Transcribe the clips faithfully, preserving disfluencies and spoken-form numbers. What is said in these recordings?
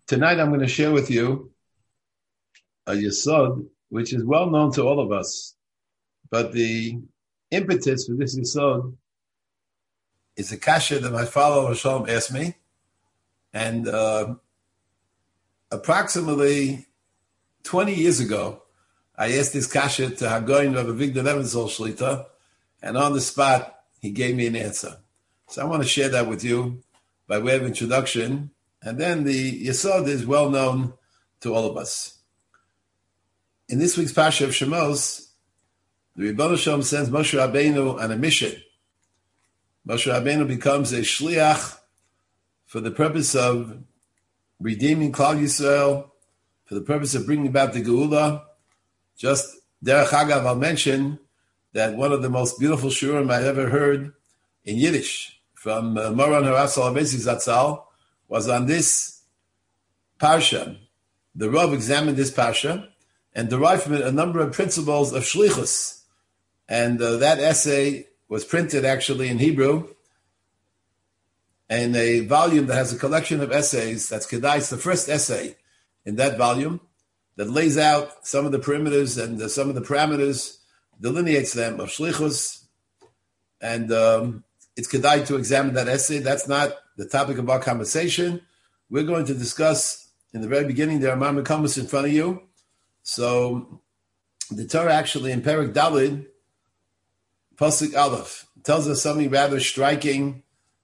Tonight I'm going to share with you a yesod which is well known to all of us, but the impetus for this yesod is a kasha that my follower Shalom asked me, and uh, approximately twenty years ago, I asked this kasha to Hagoyin Rabbi Avigdor Levenzohn Shlita, and on the spot he gave me an answer. So I want to share that with you by way of introduction. And then the Yesod is well known to all of us. In this week's Pasha of Shemos, the Rebbeinu Shalom sends Moshe Rabbeinu on a mission. Moshe Rabbeinu becomes a shliach for the purpose of redeeming Klal Yisrael, for the purpose of bringing about the Geula. Just derech hagav, I'll mention that one of the most beautiful shurim I ever heard in Yiddish from uh, Moran Harav Soloveitchik Zatzal was on this parsha. The Rav examined this parsha and derived from it a number of principles of shlichus. And uh, that essay was printed actually in Hebrew in a volume that has a collection of essays. That's Kedai. It's the first essay in that volume that lays out some of the perimeters and uh, some of the parameters, delineates them of shlichus. And um, it's Kedai to examine that essay. That's not the topic of our conversation. We're going to discuss in the very beginning the Rambam Kamus in front of you. So the Torah actually in Perek Dalid, Pasuk Aleph, tells us something rather striking,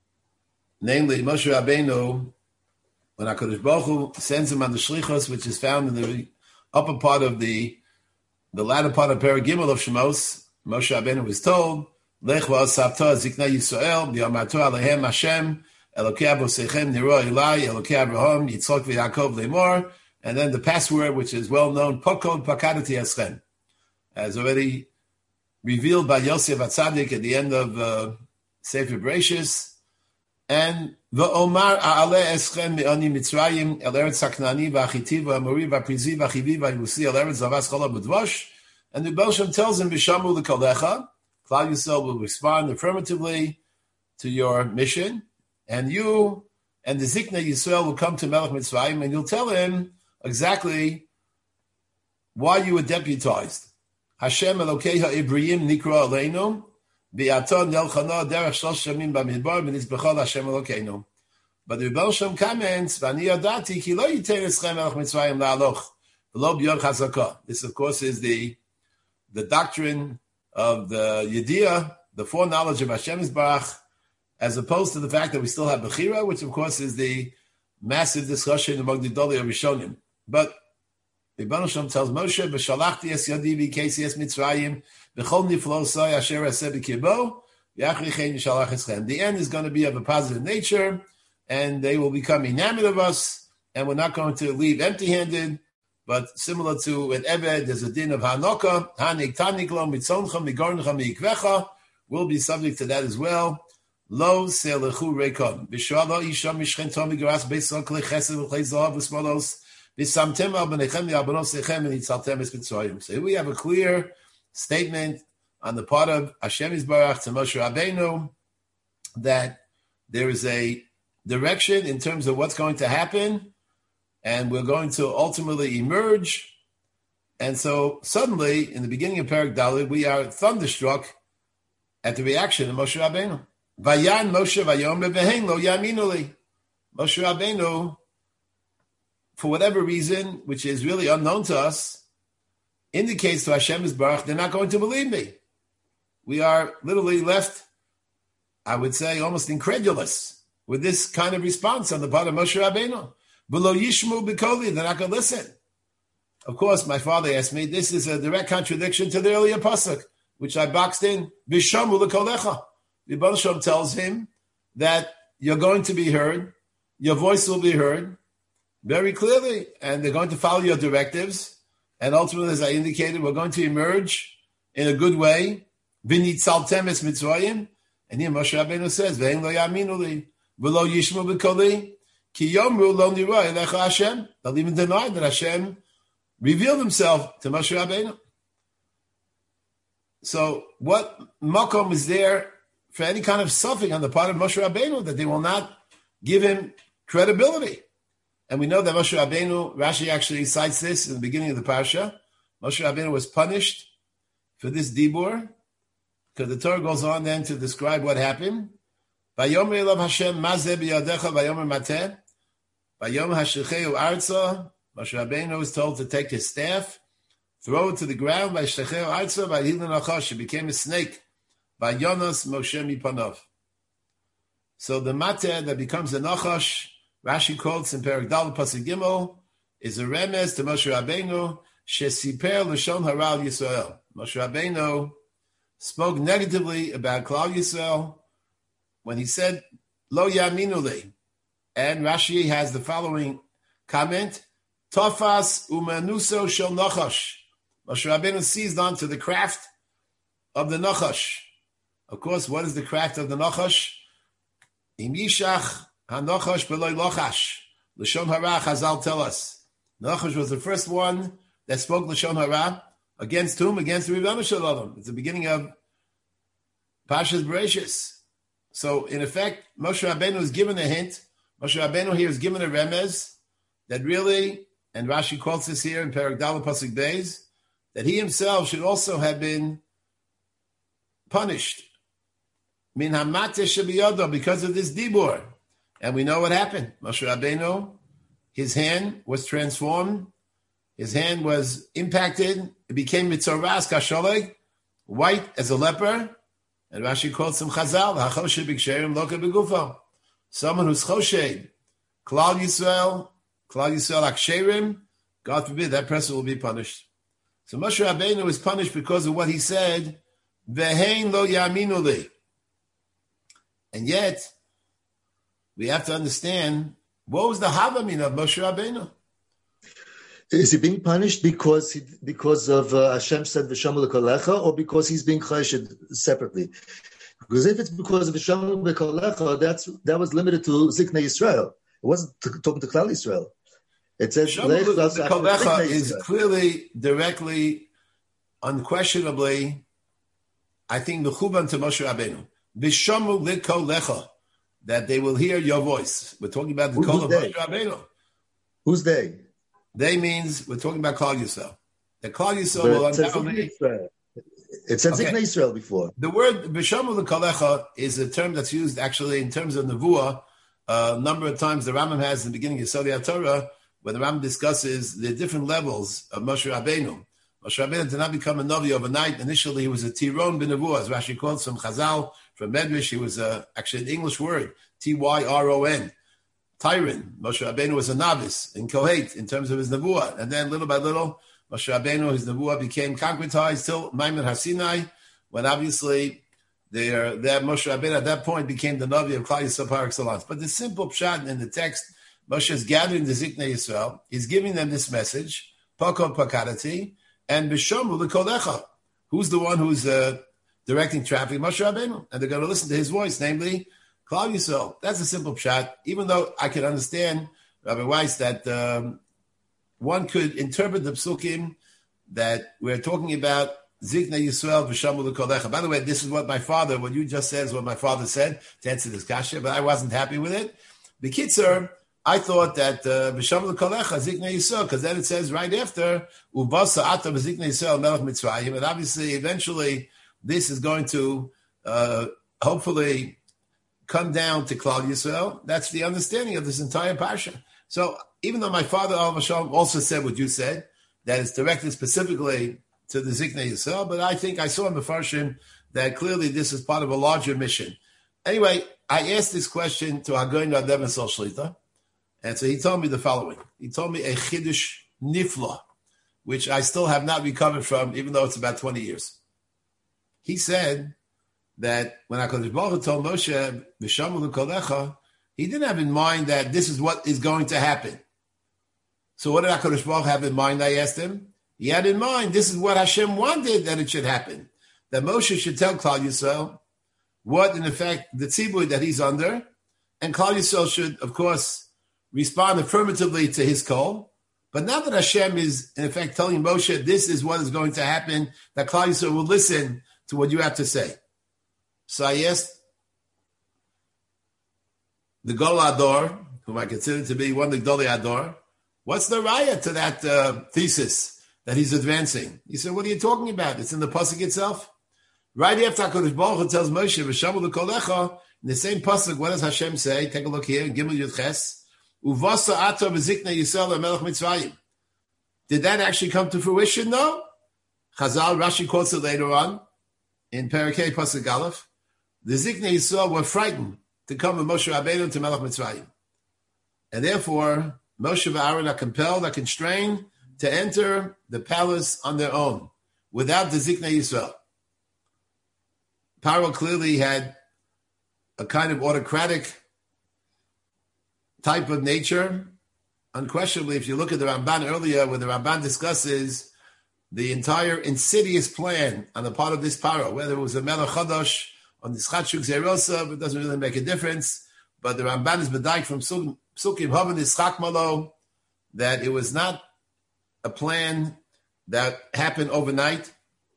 namely Moshe Rabbeinu, when HaKadosh Baruch Hu sends him on the Shlichus, which is found in the upper part of the the latter part of Perek Gimel of Shemos, Moshe Rabbeinu was told, Lech v'asavta zikna Yisrael, v'yamartu alehem Hashem, Elokei Avosechem niro Elai, Elokei Abraham, Yitzchak v'Yaakov lemor, and then the password, which is well known, Pokod Pakadati Eschem, as already revealed by Yosef Atzadik at the end of uh, Sefer Bereshis, and V'omar A'ale Eschem Me'oni Mitzrayim El Eretz HaKnani V'Achiti V'Amori V'Prizi V'Chivi V'Yevusi El Eretz Zavas Chola B'Dvosh, and the Rebbeinu Shem tells him V'Shamu L'Kolecha, Klal Yisrael will respond affirmatively to your mission, and you and the Zikna Yisrael will come to Melech Mitzrayim, and you'll tell him exactly why you were deputized. Hashem Elokeiha Ibrahim Nikra Aleinu, Bi'aton Nelchana Derech Shlosh Shamim B'Midbar B'Nizbechol Hashem Elokeinu. But the Rebbeinu Shem comments, V'ani Yadati Ki Lo Yitein Eschem Melech Mitzrayim La'aloch V'lo B'yor Chazakah. This, of course, is the the doctrine of the Yediyah, the foreknowledge of Hashem Yisbarach, as opposed to the fact that we still have Bechira, which, of course, is the massive discussion among the Gedolei Rishonim. But the Rebbeinu Shem tells Moshe, "V'shalachti es yadi v'kesi es Mitzrayim v'chol niflosai asher aseh b'kibo v'achri chen yishalach eschem." The end is going to be of a positive nature, and they will become enamored of us, and we're not going to leave empty-handed. But similar to an Eved, there's a din of Hanoka, Hanik Taniklo Mitzoncha Migorncha Mikvecha. We'll be subject to that as well. Lo Selechu Rekon. B'shala Isha Mishchen Tomi Garas Beisol Klei Chesed V'Klei Zohav V'Smolos. V'samtem Al B'nechem Ya'abonos Echem and Yitzaltem Es Mitzrayim. So here we have a clear statement on the part of Hashem Yisbarach to Moshe Rabbeinu that there is a direction in terms of what's going to happen, and we're going to ultimately emerge. And so suddenly, in the beginning of Perek Daled, we are thunderstruck at the reaction of Moshe Rabbeinu. Vayan Moshe Vayom V'hein Lo Yaminu Li. Moshe Rabbeinu, for whatever reason, which is really unknown to us, indicates to Hashem Yisbarach, they're not going to believe me. We are literally left, I would say, almost incredulous with this kind of response on the part of Moshe Rabbeinu. Below Yishmu B'Koli, they're not going to listen. Of course, my father asked me, this is a direct contradiction to the earlier pasuk, which I boxed in, V'shamu L'Kolecha. The Rebbeinu Shem tells him that you're going to be heard, your voice will be heard very clearly, and they're going to follow your directives, and ultimately, as I indicated, we're going to emerge in a good way. V'nitzaltem es Mitzrayim, and here Moshe Rabbeinu says, V'ein lo yaminu li, v'lo yishmu b'koli, Ki yomru lo nira elecha Hashem. They'll even deny that Hashem revealed himself to Moshe Rabbeinu. So what makom is there for any kind of suffering on the part of Moshe Rabbeinu that they will not give him credibility? And we know that Moshe Rabbeinu, Rashi actually cites this in the beginning of the parsha. Moshe Rabbeinu was punished for this dibur, because the Torah goes on then to describe what happened. Vayomer elav Hashem mazeh biyadecha vayomer mateh. Vayomer hashlicheu arza. Moshe Rabbeinu was told to take his staff, throw it to the ground. Vayishlecheu arza vayhilin achash. It became a snake. Vayonos Moshe mipanov. So the mateh that becomes a nachash, Rashi quotes in Perek Dal Pasuk Gimel, is a remez to Moshe Rabbeinu shesiper l'shon hara al Yisrael. Moshe Rabbeinu spoke negatively about Klal Yisrael when he said lo yaminu li. And Rashi has the following comment: Tofas umanuso shel nachash. Moshe Rabbeinu seized on to the craft of the nachash. Of course, what is the craft of the nachash? Im yishach hanachash b'loy lochash. L'shon hara, Chazal tell us. Nachash was the first one that spoke L'shon hara. Against whom? Against the Rebbeinu Shalom. It's the beginning of Parshas Bereishis. So, in effect, Moshe Rabbeinu is given a hint. Moshe Rabbeinu here is given a remez that really, and Rashi quotes this here in Perek Daled Pasuk Beis, that he himself should also have been punished. Min hamateh shebiyado, because of this dibur. And we know what happened. Moshe Rabbeinu, his hand was transformed. His hand was impacted. It became mitzoras kasholeg, white as a leper. And Rashi quotes him Chazal, hachoshed b'ksherim loka b'gufo. Someone who's choshed, Klal Yisrael, Klal Yisrael aksherim, God forbid, that person will be punished. So Moshe Rabbeinu is punished because of what he said, v'hein lo yaminu li. And yet, we have to understand, what was the havamin of Moshe Rabbeinu? Is he being punished because he, because of uh, Hashem said v'shamu l'kolecha, or because he's being chayshid separately? Because if it's because of v'shamu l'kolecha, that's that was limited to Ziknei Yisrael. It wasn't to, talking to Klal Yisrael. It says v'shamu l'kolecha is clearly, directly, unquestionably, I think, mechuban to Moshe Rabbeinu. V'shamu l'kolecha, that they will hear your voice. We're talking about the Who, call of Moshe Rabbeinu. Who's they? They means we're talking about Klal Yisrael. The Klal Yisrael will undoubtedly. It said okay. Ziknei Yisrael before. The word B'shamu l'kolecha is a term that's used actually in terms of Nevuah. Uh, a number of times the Rambam has in the beginning of Yesodei HaTorah, where the Rambam discusses the different levels of Moshe Rabbeinu. Moshe Rabbeinu did not become a Navi overnight. Initially, he was a Tiron b'Nevuah, as Rashi quotes from Chazal, from Medrash. He was a, actually an English word, T Y R O N. Tyron. Moshe Rabbeinu was a novice in Kohet in terms of his Nevuah. And then little by little, Moshe Rabbeinu, his Nevuah became concretized till Maimon HaSinai, when obviously there, that Moshe Rabbeinu at that point became the Navi of Klal Yisrael par excellence. But the simple pshat in the text, Moshe is gathering the Ziknei Yisrael. He's giving them this message, Pakod Pakadati, and B'shamu l'kolecha. Who's the one who's uh, directing traffic? Moshe Rabbeinu. And they're going to listen to his voice, namely Klal Yisrael. That's a simple pshat. Even though I can understand, Rabbi Weiss, that um, one could interpret the psukim that we're talking about Ziknei Yisrael v'shamu l'kolecha. By the way, this is what my father, what you just said is what my father said to answer this kasha, but I wasn't happy with it. The Kitzer, I thought that v'shamu l'kolecha Ziknei Yisrael, because then it says right after Ubasa Ata v'Ziknei Yisrael Melech Mitzrayim, and obviously, eventually, this is going to uh, hopefully come down to Klal Yisrael. That's the understanding of this entire parsha. So even though my father Al Vashem also said what you said, that it's directed specifically to the Ziknei Yisrael, but I think I saw in the Farshim that clearly this is part of a larger mission. Anyway, I asked this question to Hagoyin Rav Devensol Shlita, and so he told me the following. He told me a Chiddush Nifla, which I still have not recovered from, even though it's about twenty years. He said that when HaKadosh Baruch Hu told Moshe, V'shamu l'kolecha, he didn't have in mind that this is what is going to happen. So what did HaKadosh Baruch Hu have in mind, I asked him? He had in mind, this is what Hashem wanted that it should happen. That Moshe should tell Klal Yisrael what, in effect, the tzibur that he's under, and Klal Yisrael should, of course, respond affirmatively to his call. But now that Hashem is, in effect, telling Moshe, this is what is going to happen, that Klal Yisrael will listen to what you have to say. So I asked the Gol Ador, whom I consider to be one of the Gdolei Ador, what's the raya to that uh, thesis that he's advancing? He said, what are you talking about? It's in the pasuk itself. Right after HaKadosh Baruch Hu tells Moshe, V'shamu l'kolecha, in the same pasuk, what does Hashem say? Take a look here, in Gimel Yud Ches. Uvasa ato v'zikna Yisrael melech Mitzrayim. Did that actually come to fruition? No. Chazal, Rashi quotes it later on, in Parakeh Pasuk Aleph. The Zikna Yisrael were frightened to come with Moshe Rabbeinu to Melech Mitzrayim. And therefore, Moshe and Aaron are compelled, are constrained to enter the palace on their own, without the Zikna Yisrael. Paro clearly had a kind of autocratic type of nature. Unquestionably, if you look at the Ramban earlier, where the Ramban discusses the entire insidious plan on the part of this Paro, whether it was a Melech Chadash on the Schachuk Zerosa, it doesn't really make a difference. But the Ramban is bedaik from Psukim Havan Yitzchak Malo that it was not a plan that happened overnight,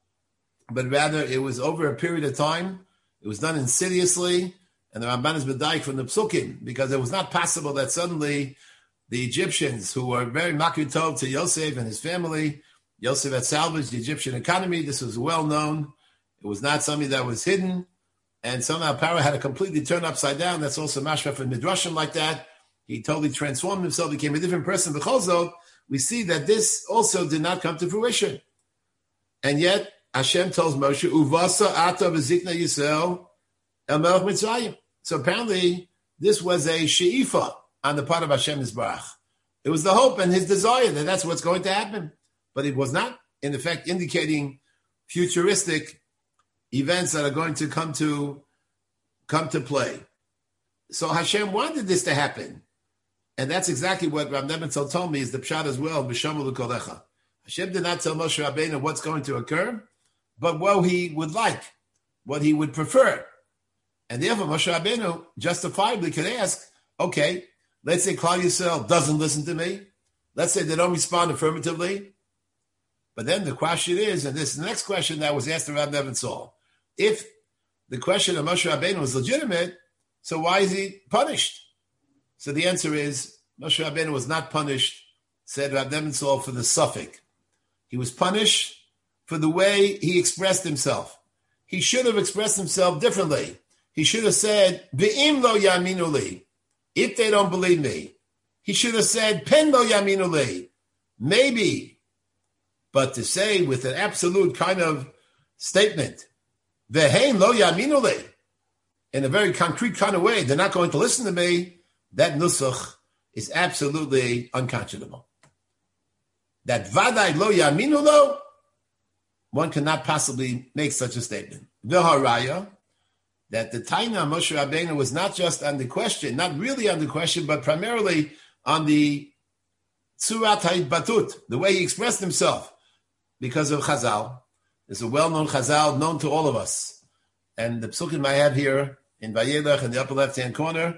but rather it was over a period of time. It was done insidiously, and the Ramban is bedaik from the Psukim, because it was not possible that suddenly the Egyptians, who were very makir tov to Yosef and his family, Yosef had salvaged the Egyptian economy. This was well known. It was not something that was hidden. And somehow Paro had to completely turn upside down. That's also mashma from Midrashim like that. He totally transformed himself, became a different person. B'chol we see that this also did not come to fruition. And yet, Hashem tells Moshe, Uvasa ata v'zikna Yisrael el melech Mitzrayim. So apparently, this was a she'ifa on the part of Hashem Yisbarach. It was the hope and his desire that that's what's going to happen. But it was not, in effect, indicating futuristic events that are going to come to come to play. So Hashem wanted this to happen. And that's exactly what Rav Nebenzahl told me is the pshat as well, B'shamu l'kolecha. Hashem did not tell Moshe Rabbeinu what's going to occur, but what he would like, what he would prefer. And therefore Moshe Rabbeinu justifiably could ask, okay, let's say Klal Yisrael doesn't listen to me. Let's say they don't respond affirmatively. But then the question is, and this is the next question that was asked to Rav Nebenzahl, if the question of Moshe Rabbeinu was legitimate, so why is he punished? So the answer is, Moshe Rabbeinu was not punished, said Rav Nebenzahl, for the suffix. He was punished for the way he expressed himself. He should have expressed himself differently. He should have said, Be'im lo yaminu li, if they don't believe me. He should have said, Pen lo yaminu li, maybe. But to say with an absolute kind of statement, Ve'hein lo yaminu li, in a very concrete kind of way, they're not going to listen to me, that nusach is absolutely unconscionable. That vaday lo yaminu lo, one cannot possibly make such a statement. V'haraya, that the Taina Moshe Rabbeinu was not just on the question, not really on the question, but primarily on the tzurat ha'itbatut, the way he expressed himself, because of Chazal. There's a well-known Chazal known to all of us. And the psukim I have here in Vayelech in the upper left-hand corner,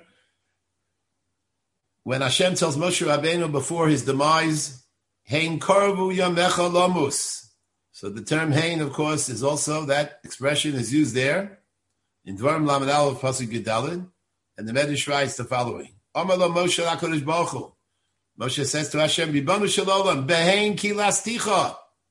when Hashem tells Moshe Rabbeinu before his demise, Hein korvu yamecha lomus. So the term Hein, of course, is also, that expression is used there in Dvarim Lamed Aleph Pasuk Yudalid, and the Medrash writes the following: Amar lo Moshe HaKadosh Baruch Hu. Moshe says to Hashem, Ribbono Shalom, Behein ki lasticha.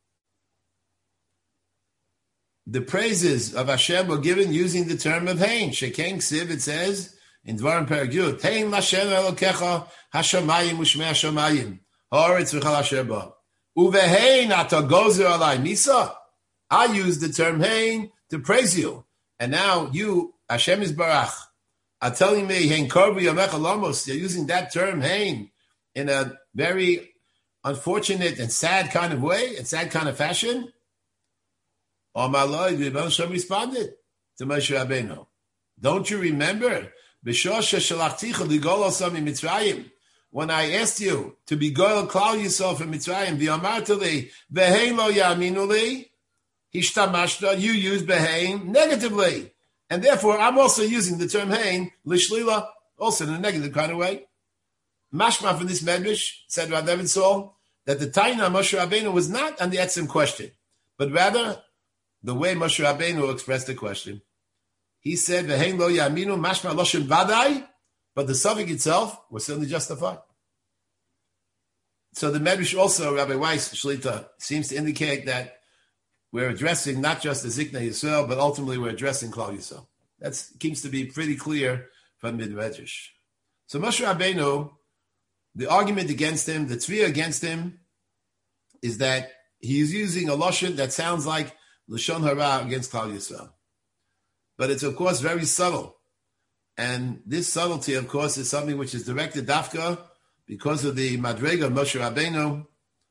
The praises of Hashem were given using the term of Hein. Shekein Ksiv, it says in Dvarim Perek Yud, Hein Lashem Elokecha Hashamayim Ushmei Hashamayim Haaretz V'chal Asher Ba Uvehein Ata Gozer Alai Misa. I use the term Hein to praise you, and now you, Hashem Yisbarach, are telling me Hein Korbu Yamecha Lamos. You're using that term Hein in a very unfortunate and sad kind of way, and sad kind of fashion. Oh my Lord, Rebbe Shem responded to Moshe Rabbeinu. Don't you remember? When I asked you to be goel klal Yisrael from Mitzrayim, v'amarteli v'hein lo yaminu li, hishtamashta, you use behein negatively, and therefore I'm also using the term hein lishlila, also in a negative kind of way. Mashma from this medrash, said Rav Nebenzahl, that the Taina Moshe Rabbeinu was not on the etzem question, but rather the way Moshe Rabbeinu expressed the question. He said, "V'hein lo yaminu mashma loshen vaday but the suffix itself was certainly justified. So the Medrash also, Rabbi Weiss Shlita, seems to indicate that we're addressing not just the Zikna Yisrael, but ultimately we're addressing Klal Yisrael. That seems to be pretty clear from the Medrash. So Moshe Rabbeinu, the argument against him, the tzviyah against him, is that he is using a lashon that sounds like Lashon Hara against Klal Yisrael. But it's, of course, very subtle. And this subtlety, of course, is something which is directed dafka because of the Madrega of Moshe Rabbeinu.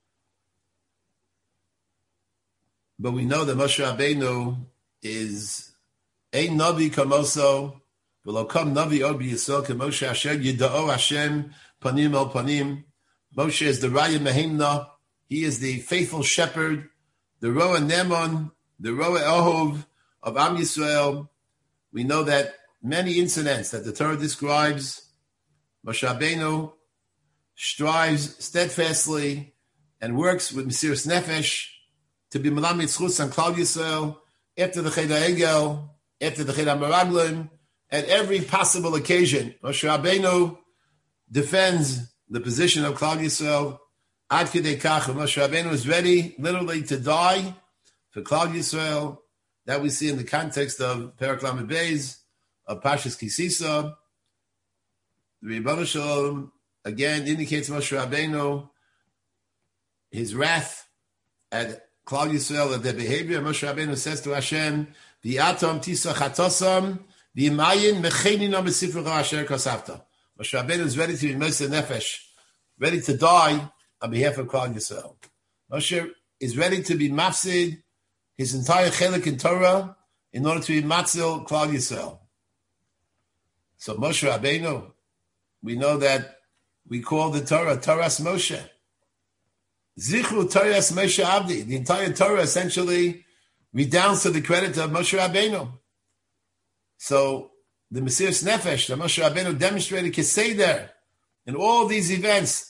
But we know that Moshe Rabbeinu is a Navi Kamoso, v'lo kam Navi Or B'Yisrael K'Moshe Asher Yida'o Hashem Panim El Panim. Moshe is the Raya Mehemna. He is the faithful shepherd, the Roa Nemon, the Roa Ohov of Am Yisrael. We know that many incidents that the Torah describes, Moshe Rabbeinu strives steadfastly and works with Mesiras Nefesh to be Melamed Zchus on Klal Yisrael after the Ched HaEgel, after the Ched HaMeraglim, at every possible occasion. Moshe Rabbeinu defends the position of Klal Yisrael. Ad Kedei Kach, Moshe Rabbeinu is ready literally to die for Klal Yisrael. That we see in the context of Perek Lamed Beis, of Parshas Kisisa. The Rebbeinu Shalom again indicates Moshe Rabbeinu, his wrath at Klal Yisrael, at their behavior. Moshe Rabbeinu says to Hashem, V'atom tisa chatosam, v'yimayin mecheninam b'sifrecha asher kasavta. Moshe Rabbeinu is ready to be Moshe Nefesh, ready to die on behalf of Klal Yisrael. Moshe is ready to be mafsid his entire chelik in Torah in order to be matzil Klal Yisrael. So Moshe Rabbeinu, we know that we call the Torah Torahs Moshe. Zichru Torahs Moshe Avdi. The entire Torah essentially redounds to the credit of Moshe Rabbeinu. So the Mesiras Nefesh that Moshe Rabbeinu demonstrated Keseder in all these events.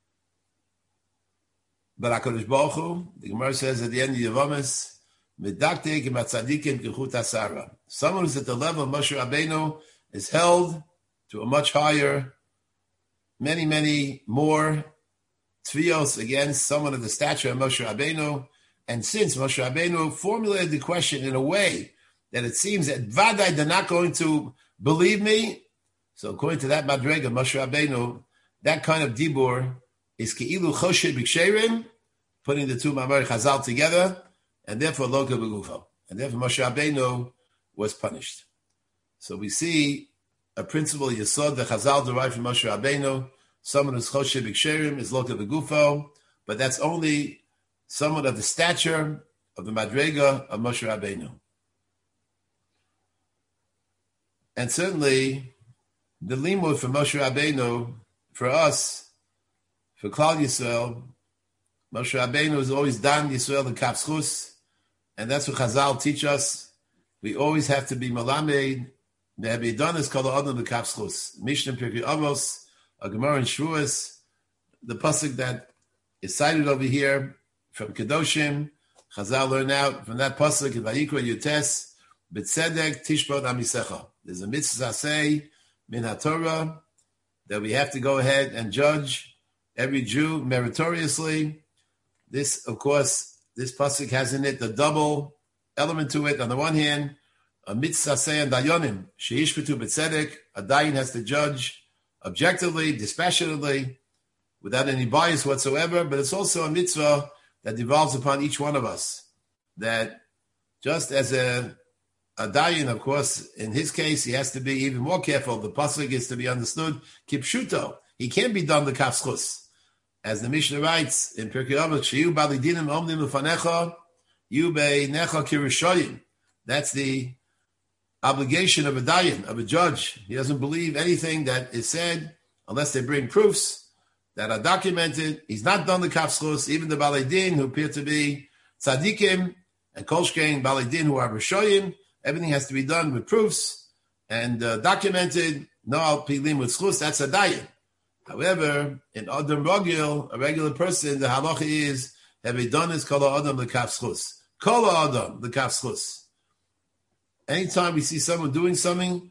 But HaKadosh Baruch Hu, the Gemara says at the end of Yevamis, Medaktek im Tzadikim Kechut Asara. Someone who's at the level of Moshe Rabbeinu is held to a much higher, many, many more tvios against someone of the stature of Moshe Rabbeinu. And since Moshe Rabbeinu formulated the question in a way that it seems that Vadai, they're not going to believe me, so according to that Madrega, Moshe Rabbeinu, that kind of dibur is Ke'ilu Choshed B'Ksherim, putting the two Mamar Chazal together, and therefore Loka B'Gufo. And therefore Moshe Rabbeinu was punished. So we see a principle Yesod that Chazal derived from Moshe Rabbeinu. Someone who's Choshed B'Ksherim is Loka B'Gufo, but that's only someone of the stature of the Madrega of Moshe Rabbeinu. And certainly, the limud for Moshe Rabbeinu, for us, for Klal Yisrael, Moshe Rabbeinu is always dan Yisrael and Kapschus, and that's what Chazal teach us. We always have to be malamed. Ne'abi dan is called Adam the Kapschus. Mishnah Pirkei Avos, a Gemara in Shavuos, the pasuk that is cited over here from Kedoshim. Chazal learn out from that pasuk in Vayikra Yutes, B'tzedek Tishbot Amisecha. There's a mitzvah say min haTorah that we have to go ahead and judge every Jew meritoriously. This, of course, this pasuk has in it the double element to it. On the one hand, a mitzvah say and dayonim sheishpetu b'tzedek. A dayan has to judge objectively, dispassionately, without any bias whatsoever. But it's also a mitzvah that devolves upon each one of us. That just as a A dayan, of course, in his case, he has to be even more careful. The pasuk is to be understood kipshuto. He can't be done the kafschus. As the Mishnah writes in Pirkei Avos, "Sheyu balidinim omdim ufanecha, yu beinecha kirishoyim." That's the obligation of a dayan, of a judge. He doesn't believe anything that is said unless they bring proofs that are documented. He's not done the kafschus. Even the balidin, who appear to be tzadikim, and kolshkein balidin, who are rishoyim, everything has to be done with proofs and uh, documented. No al pilim with schus. That's a dayan. However, in Adam Rogil, a regular person, the halacha is have a done is kol Adam the kaf schus. Kol Adam the kaf schus. Anytime we see someone doing something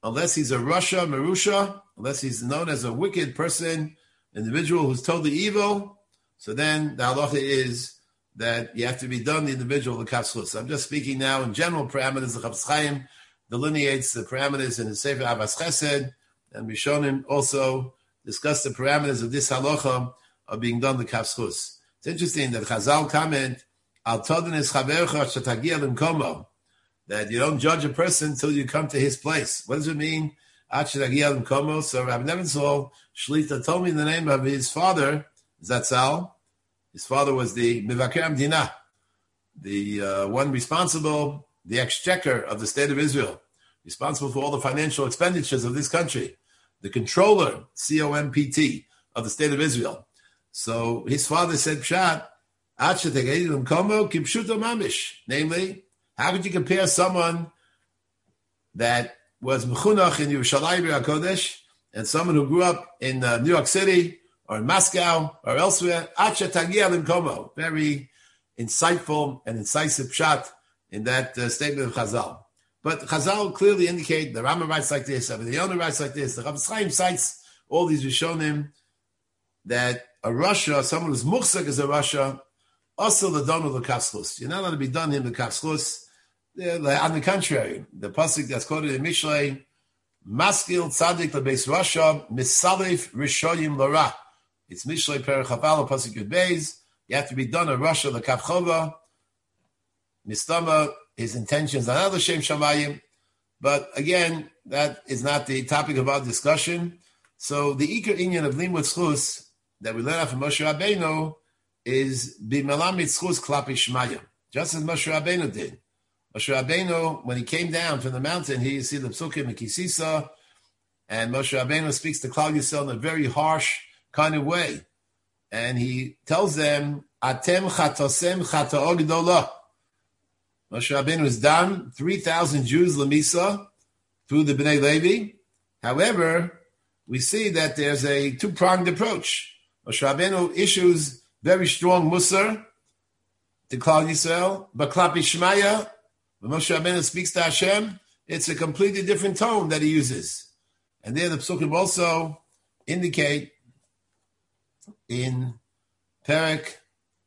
unless he's a Rasha, Merusha, unless he's known as a wicked person, individual who's totally evil, so then the halacha is that you have to be done the individual the kafschus. I'm just speaking now in general parameters. The Chafetz Chaim delineates the parameters in the Sefer Avas Chesed, and Rishonim also discuss the parameters of this halacha of being done the kafschus. It's interesting that Chazal comment al todin es chavercha shetagia limkomo, that you don't judge a person until you come to his place. What does it mean? Ad shetagia limkomo. So Rabbi Nebenzahl Shlita told me the name of his father, Zatzal. His father was the Mivaker Amdina, the uh, one responsible, the exchequer of the state of Israel, responsible for all the financial expenditures of this country, the controller, C O M P T, of the state of Israel. So his father said, Pshat, namely, how could you compare someone that was Mechunach in Yerushalayim HaKodesh and someone who grew up in uh, New York City or in Moscow or elsewhere? Very insightful and incisive pshat in that uh, statement of Chazal. But Chazal clearly indicate the Rambam writes like this, the Yonah writes like this, the Chafetz Chaim cites all these Rishonim that a Rasha, someone who's muchzak as a Rasha, also the don of the kafschus. You're not allowed to be done in the kafschus. On the contrary, the pasuk that's quoted in Mishlei, Maskil Tzadik lebeis Rasha misalif rishoyim lara. It's Mishlei Perek Chaval pasuk Yud Beis. You have to be done a Rasha the kafchova. Mistama, his intentions are not l'shem shamayim, but again, that is not the topic of our discussion. So the Iker Inyan of Limud Schus that we learn out from Moshe Rabbeinu is b'melamid schus klapi shmaya, just as Moshe Rabbeinu did. Moshe Rabbeinu, when he came down from the mountain, he see the psukim in Kisisa, and Moshe Rabbeinu speaks to Klal Yisrael in a very harsh kind of way, and he tells them, "Atem chatosem chataog gdola." Moshe Rabbeinu is down three thousand Jews lemisa through the Bnei Levi. However, we see that there's a two-pronged approach. Moshe Rabbeinu issues very strong musar to Klal Yisrael, but klapi shmaya, when Moshe Rabbeinu speaks to Hashem, it's a completely different tone that he uses. And there the psukim also indicate in Perek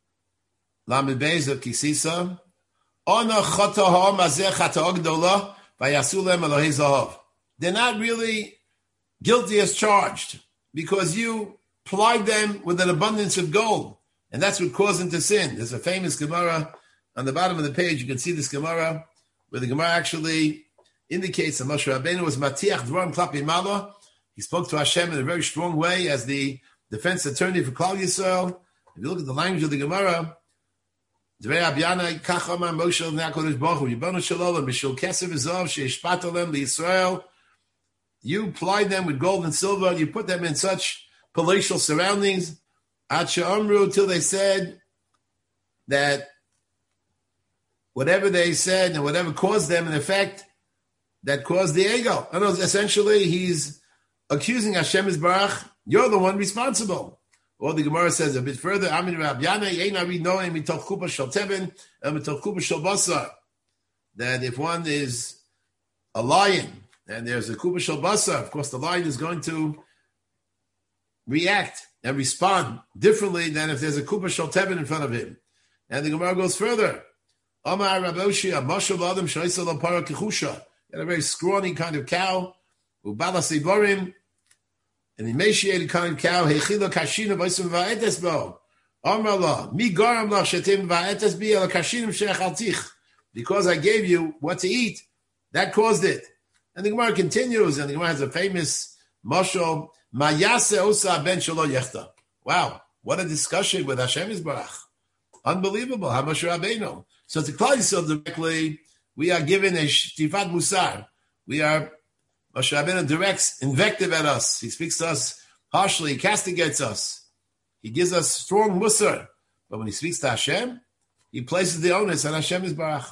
Lamed Beis of Kisisa, Ona chotohom azeh chatoh gdola vayasu lehem Elohei zahav. They're not really guilty as charged because you plied them with an abundance of gold. And that's what caused them to sin. There's a famous Gemara on the bottom of the page. You can see this Gemara where the Gemara actually indicates that Moshe Rabbeinu was matiach dvarim klapi malo. He spoke to Hashem in a very strong way as the defense attorney for Klal Yisrael. If you look at the language of the Gemara, Dvei Abiyana kachama Moshe l'Hakadosh Baruch Hu Yibanu Shalom B'Shul Kesev V'Zav Sheishpat Olem L'Yisrael. You plied them with gold and silver. You put them in such palatial surroundings. Ad she'amru, till they said that whatever they said and whatever caused them, in effect, that caused the ego. I know, essentially, he's accusing Hashem Yisbarach, you're the one responsible. Or the Gemara says a bit further, Amin Rab Yana, Yein Ari Noem, Mitoch Kupa Shel Teben, and Mitoch Kupa Shel Basar. That if one is a lion, and there's a Kupa Shel Basar, of course the lion is going to react and respond differently than if there's a Kupa Shel Teben in front of him. And the Gemara goes further. Amar Raboshi, Mashal Adam Shaisa Lapara Kichusha. Had a very scrawny kind of cow, Ubala Siborim, an emaciated kind of cow, Hechila Kashina Vaisim Vaetes Bo. Amar La, Mi Garam La Shetim Vaetes Bi Ala Kashinim Shechaltich. Because I gave you what to eat, that caused it. And the Gemara continues, and the Gemara has a famous mashal, Mayase Osa Ben Shelo Yechta. Wow, what a discussion with Hashem Yisbarach. Unbelievable, how Moshe Rabbeinu. So to Klal Yisrael directly, we are given a shtifat musar. We are, Moshe Rabbeinu directs invective at us. He speaks to us harshly, he castigates us. He gives us strong musar. But when he speaks to Hashem, he places the onus on Hashem Yisbarach.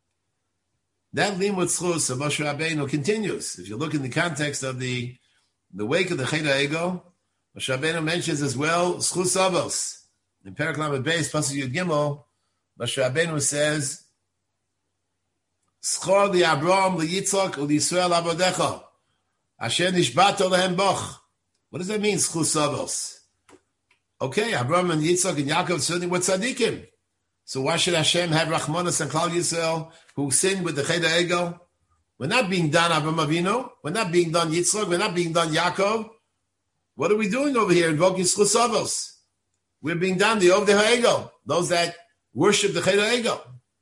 That limud schus of Moshe Rabbeinu continues. If you look in the context of the, the wake of the Cheda Ego, Moshe Rabbeinu mentions as well schus avos. In Perek Lamed Beis, Pasuk Yud Gimel, Moshe Rabbeinu says, Schor li Abraham li Yitzchak u li Yisrael abodecha. Asher nishbato lehem boch. What does that mean, schus avos? Okay, Abraham and Yitzchak and Yaakov certainly were tzaddikim. So why should Hashem have Rachmanas and Klal Yisrael who sinned with the Cheder Egel? We're not being done Avraham Avinu. We're not being done Yitzchak. We're not being done Yaakov. What are we doing over here invoking schus avos? We're being done the Ovdei HaEgel, those that worship the Cheder Egel.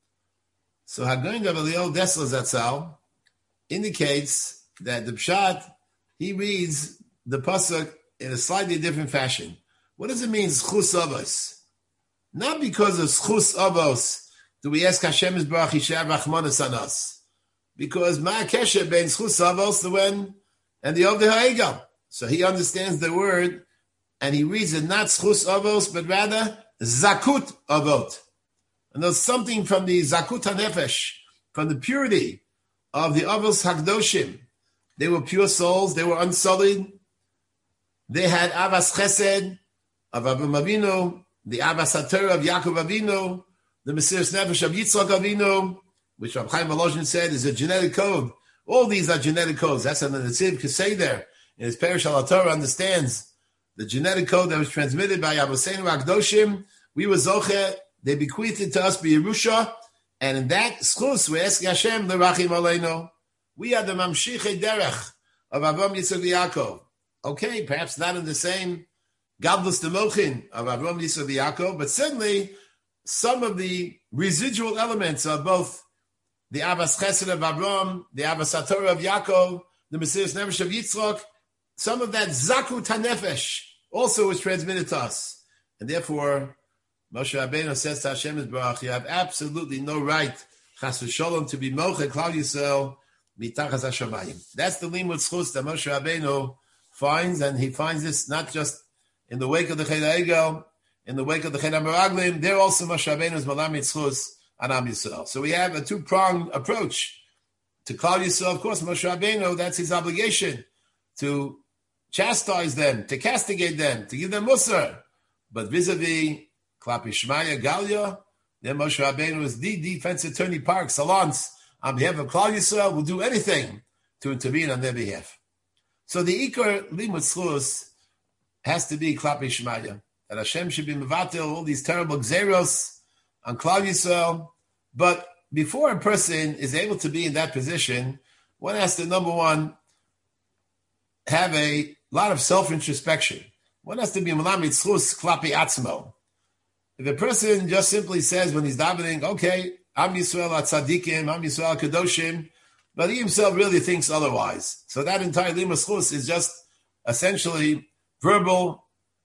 So Hagoyin Gamaliel Dessler Zatzal indicates that the Pshat, he reads the pasuk in a slightly different fashion. What does it mean, schus avos? Not because of schus avos do we ask Hashem Yisbarach Yishav Rachmanas on us, because ma kesher ben schus avos the when and the Ovdei HaEgel. So he understands the word and he reads it not schus avos but rather zakut avot. And there's something from the zakut hanefesh, from the purity of the avos hakdoshim. They were pure souls. They were unsullied. They had avas chesed of Avraham Avinu, the avas haTorah of Yaakov Avinu, the Mesiras Nefesh of Yitzchak Avinu, which Rav Chaim Volozhin said is a genetic code. All these are genetic codes. That's what the Netziv Kasei there in his Perush al Torah understands. The genetic code that was transmitted by Avoseinu Akdoshim, we were Zoche, they bequeathed it to us by Yerusha, and in that schus we ask Hashem l'rachim aleinu. We are the mamshichei derech of Avraham, Yitzchak, Yaakov. Okay, perhaps not in the same gadlus demochin of Avraham, Yitzchak, Yaakov, but certainly some of the residual elements of both the avas chesed of Avraham, the avas haTorah of Yaakov, the Mesiras Nefesh of Yitzchak, some of that zakut hanefesh also was transmitted to us. And therefore, Moshe Rabbeinu says to Hashem Yisbarach, you have absolutely no right, chas v'sholom, to be mocheh Klal Yisrael mitachas hashamayim. That's the limud schus that Moshe Rabbeinu finds, and he finds this not just in the wake of the Cheder Egel, in the wake of the Cheder Meraglim. There also Moshe Rabbeinu is malamid schus on Am Yisrael. So we have a two-pronged approach to Klal Yisrael. Of course, Moshe Rabbeinu, that's his obligation to chastise them, to castigate them, to give them musar. But vis-a-vis Klapi Shmaya Galia, then Moshe Rabbeinu is the defense attorney par excellence on behalf of Klal Yisrael, will do anything to intervene on their behalf. So the Ikar Limud Schus has to be Klapi Shmaya, that Hashem should be mevatel all these terrible gzeros on Klal Yisrael. But before a person is able to be in that position, one has to, number one, have a lot of self-introspection. One has to be Malamid Schus Klapi Atzmo. If a person just simply says when he's davening, okay, Am Yisrael Tzadikim, Am Yisrael Kadoshim, but he himself really thinks otherwise. So that entire Limud Schus is just essentially verbal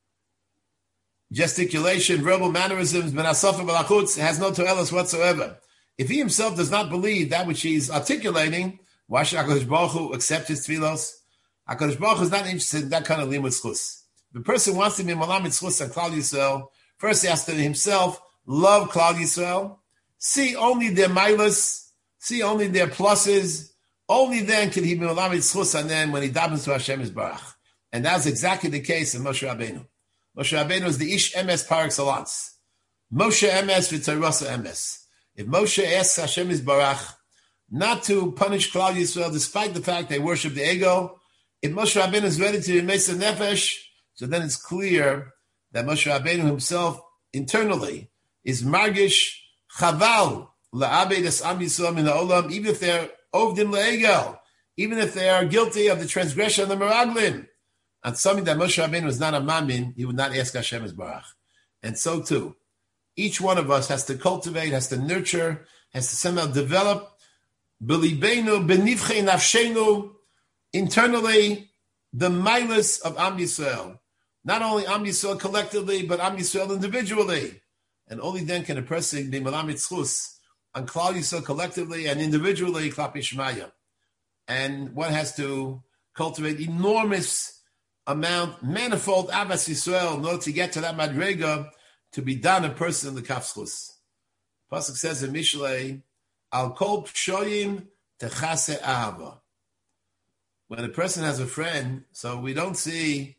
gesticulation, verbal mannerisms, Benasofa Balachutz, has no toelos whatsoever. If he himself does not believe that which he's articulating, why should HaKadosh Baruch Hu accept his tefillos? HaKadosh Baruch Hu is not interested in that kind of Limud Schus. If the person wants to be Malamid Schus on Klal Yisrael, first he has to himself love Klal Yisrael, see only their milas, see only their pluses. Only then can he be Malamid Schus on them when he davens to Hashem Yisbarach. And that's exactly the case in Moshe Rabbeinu. Moshe Rabbeinu is the Ish Emes par excellence. Moshe Emes v'Torasa Emes. If Moshe asks Hashem Yisbarach not to punish Klal Yisrael despite the fact they worship the ego, if Moshe Rabbeinu is ready to be Mesa Nefesh, so then it's clear that Moshe Rabbeinu himself internally is margish chaval la'abed es am Yisrael min ha'olam, even if they're ovdim le'egel, even if they are guilty of the transgression of the meraglim. And something that Moshe Rabbeinu was not a mamin, he would not ask Hashem Yisbarach. And so too, each one of us has to cultivate, has to nurture, has to somehow develop b'libeinu, b'nivchei nafshenu, internally, the milas of Am Yisrael. Not only Am Yisrael collectively, but Am Yisrael individually. And only then can a person be Malamid Schus on Klal Yisrael collectively and individually, Klapi Shmaya. And one has to cultivate enormous amount, manifold Avas Yisrael in order to get to that Madrega, to be done a person in the Kaf Schus. Pasuk says in Mishlei, Al kol pshoyim techase ahava. When a person has a friend, so we don't see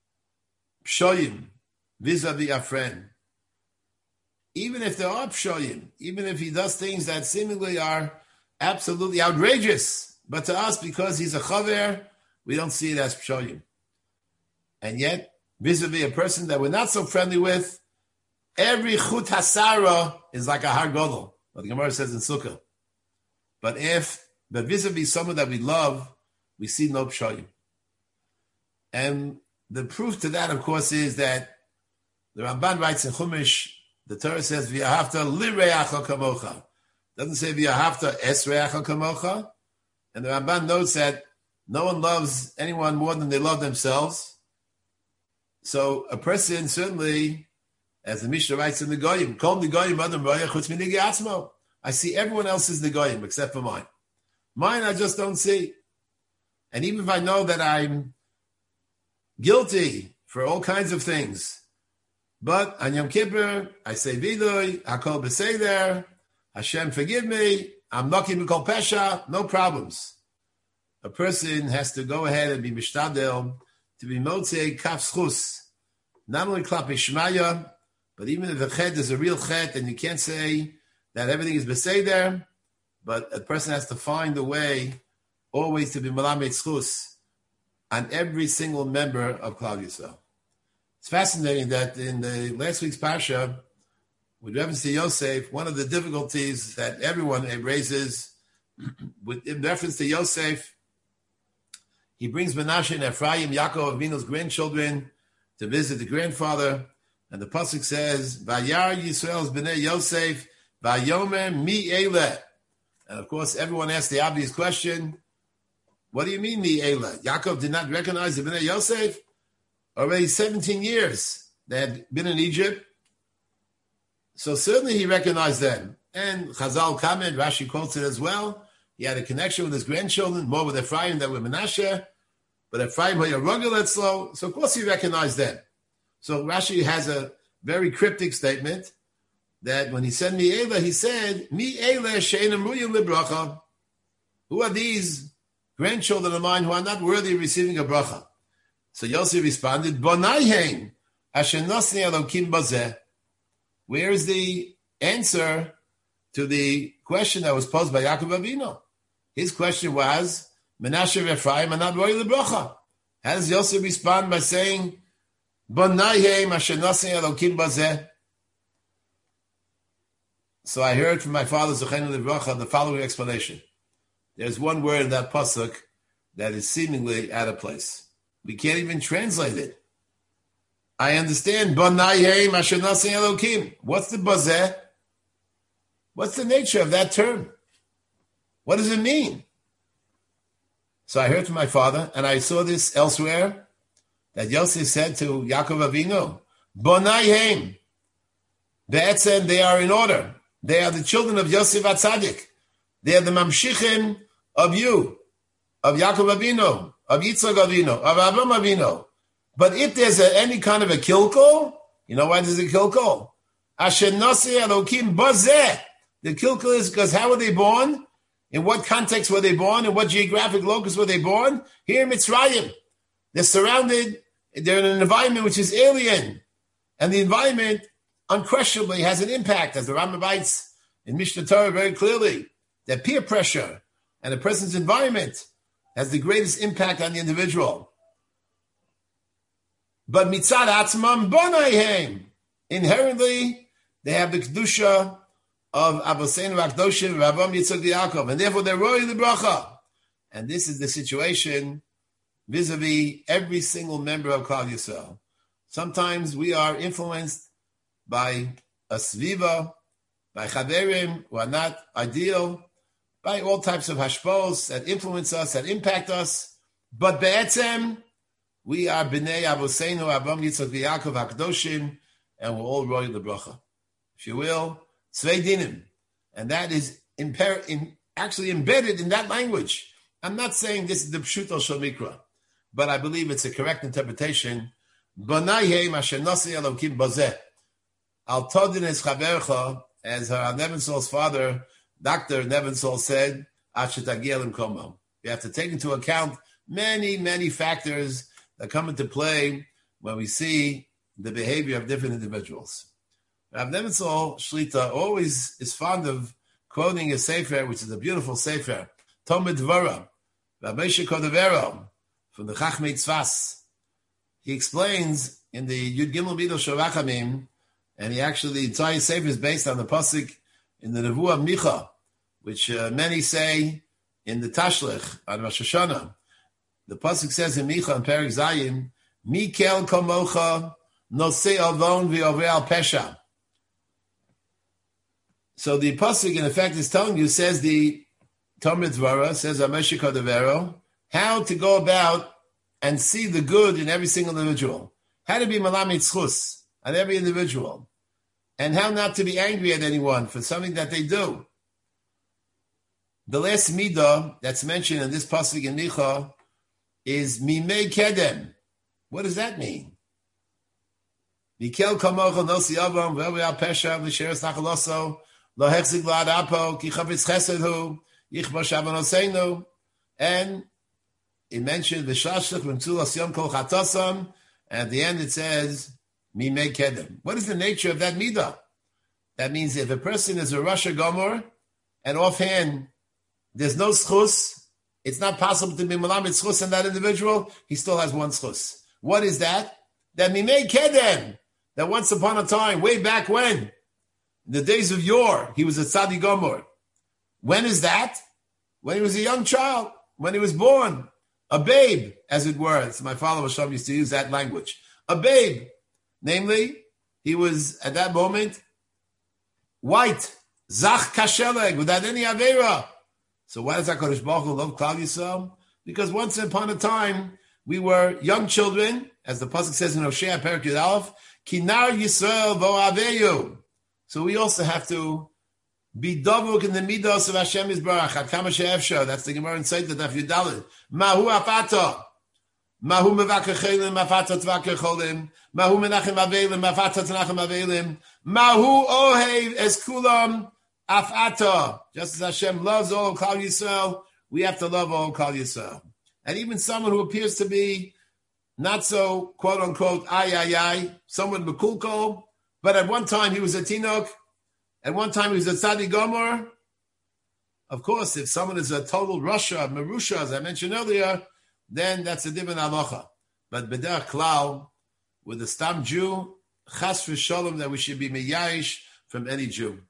pshoyim vis-a-vis a friend. Even if there are pshoyim, even if he does things that seemingly are absolutely outrageous, but to us, because he's a chaver, we don't see it as pshoyim. And yet, vis-a-vis a person that we're not so friendly with, every chut hasara is like a har gadol, what the Gemara says in Sukkah. But if, but vis-a-vis someone that we love, we see no pshoyim. And the proof to that, of course, is that the Ramban writes in Chumash, the Torah says, V'yahavta lireacha kamocha. It doesn't say V'yahavta es reacha kamocha. And the Ramban notes that no one loves anyone more than they love themselves. So a person certainly, as the Mishnah writes in the Goyim, Kol Negoyim Adam Roya Chutz Minigi Atzmo. I see everyone else's Negoyim except for mine. Mine I just don't see. And even if I know that I'm guilty for all kinds of things, but on Yom Kippur, I say Vidoy, Hakol B'Seder, Hashem forgive me, I'm Noki Mikol Pesha, no problems. A person has to go ahead and be Mishtadel, to be Motzei Kaf Schus, not only Klape Shmaya, but even if the Chet is a real Chet, and you can't say that everything is B'Seder, but a person has to find a way always to be Malamed Schus on every single member of Klal Yisrael. It's fascinating that in the last week's Parsha, with reference to Yosef, one of the difficulties that everyone raises with in reference to Yosef, he brings Menashe and Ephraim, Yaakov Avinu's grandchildren, to visit the grandfather, and the pasuk says, "Vayar Yisrael's bnei Yosef, vayomer mi eile." And of course, everyone asks the obvious question: what do you mean mi eile? Yaakov did not recognize the bnei Yosef. Already seventeen years they had been in Egypt, so certainly he recognized them. And Chazal comment, Rashi quotes it as well. He had a connection with his grandchildren, more with Ephraim than with Menashe. But Ephraim had a rugged slow, so of course he recognized them. So Rashi has a very cryptic statement that when he said Mi Eila, he said, Mi Eila she'einem ruyim libracha. Who are these grandchildren of mine who are not worthy of receiving a bracha? So Yosef responded, Bonaihem, asher nosni elokim bazeh. Where is the answer to the question that was posed by Yaakov Avinu? His question was, Menashe and Ephraim are not worthy of the bracha. How does Yosef respond by saying, Bonaihem, asher nosni elokim bazeh? So I heard from my father, Zochenu Livracha, the following explanation. There's one word in that pasuk that is seemingly out of place. We can't even translate it. I understand. Bonaihem asher nosni elokim. What's the bazeh? What's the nature of that term? What does it mean? So I heard from my father, and I saw this elsewhere, that Yosef said to Yaakov Avinu, Bonaihem. Be'etzem, they are in order. They are the children of Yosef HaTzadik. They are the mamshichim of you, of Yaakov Avinu, of Yitzchak Avinu, of Avraham Avinu. But if there's a, any kind of a kilkul, you know why there's a kilkul? Asher nosni elokim bazeh. The kilkul is because how were they born? In what context were they born? In what geographic locus were they born? Here in Mitzrayim. They're surrounded, they're in an environment which is alien. And the environment unquestionably has an impact, as the Rambam writes in Mishnah Torah very clearly, that peer pressure and a person's environment has the greatest impact on the individual. But mitzad atzmam bonaihem, inherently they have the kedusha of Avoseinu Akdoshim, Ravam Yitzchak Yaakov, and therefore they're royal the bracha. And this is the situation vis-a-vis every single member of Klal Yisrael. Sometimes we are influenced by a sviva, by chaverim who are not ideal, by all types of hashpos that influence us, that impact us. But be'etzem, we are b'nei Avoseinu, Avraham, Yitzchak, Yaakov, Hakdoshim, and we're all royal the bracha. If you will, tzvei dinim. And that is imper- in, actually embedded in that language. I'm not saying this is the pshuto shel mikra, but I believe it's a correct interpretation. Bonaihem asher nosni elokim bazeh. Al todin es chavercha, as her Nebensol's father, Doctor Nebensol, said, asher tagiel im komo. We have to take into account many, many factors that come into play when we see the behavior of different individuals. Rav Nebensol Shlita always is fond of quoting a sefer, which is a beautiful sefer, Tomid Dvara, Rav Moshe Cordovero, from the Chachmei Tzfas. He explains in the Yud Gimel Mido Shavachamim, and he actually, the entire Sefer is based on the pasuk in the Nevuah Micha, which uh, many say in the Tashlich on Rosh Hashanah. The pasuk says in Micha and Perek Zayim, Mikel Komocha Nosei Avon V'Ovrei Al Pesha. So the pasuk, in effect, is telling you, says the Talmud Dvara, says Ameshik Hadavero, how to go about and see the good in every single individual. How to be Malamid Tzchus on every individual. And how not to be angry at anyone for something that they do. The last midah that's mentioned in this pasuk in Micha is Mimei Kedem. What does that mean? Mikel Kamocha Nosi Avam Ve'Ovrei Al Pesha V'Sheres Nachaloso Lo Hechzik Lo Adapo Ki Chavetz Chesed Hu Yichbar Shavan Oseinu. And it mentioned V'Shashlich V'Mtzul Asyom Kol Chatasam, and at the end it says Mimei Kedem. What is the nature of that midah? That means if a person is a Rasha Gomor and offhand there's no schus, it's not possible to be Malamed schus in that individual, he still has one schus. What is that? That Mimei Kedem, that once upon a time, way back when, in the days of yore, he was a Tzadi Gomor. When is that? When he was a young child, when he was born, a babe, as it were. So my father Hashem used to use that language. A babe. Namely, he was, at that moment, white, zach kasheleg, without any avera. So why does HaKadosh Baruch Hu love Klal Yisrael? Because once upon a time, we were young children, as the pasuk says in Hosea Perek Yud Aleph, Kinar Yisrael vo aveyu. So we also have to be davuk in the midos of Hashem Yisbarach, at kama she'efshar. That's the Gemara in Sotah Daf Yud Daled. Mahu afata. Mahu mevakar chelim, afata tvakar cholim. Mahu menachem avelim, afata tenachem avelim. Mahu ohev es kulam afata. Just as Hashem loves all of Klal Yisrael, we have to love all of Klal Yisrael. And even someone who appears to be not so, quote unquote, ay, ay, ay, someone mekulko, but at one time he was a tinok, at one time he was a tzadi gomer. Of course, if someone is a total Russia, Marusha, as I mentioned earlier, then that's a different halacha. But b'derech klal, with a stam Jew, chas v'sholom, that we should be meyayish from any Jew.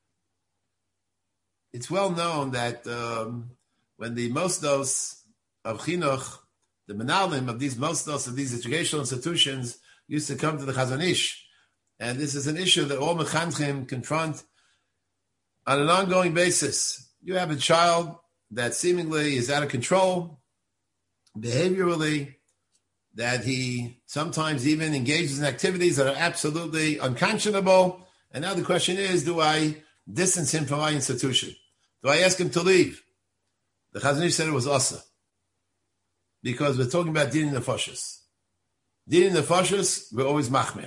It's well known that um, when the mosdos of chinuch, the menalim of these mosdos, of these educational institutions, used to come to the Chazon Ish, and this is an issue that all mechanchim confront on an ongoing basis. You have a child that seemingly is out of control, behaviorally, that he sometimes even engages in activities that are absolutely unconscionable. And now the question is, do I distance him from my institution? Do I ask him to leave? The Chazon Ish said it was asa, because we're talking about din nefashos. Din nefashos, we're always machmir.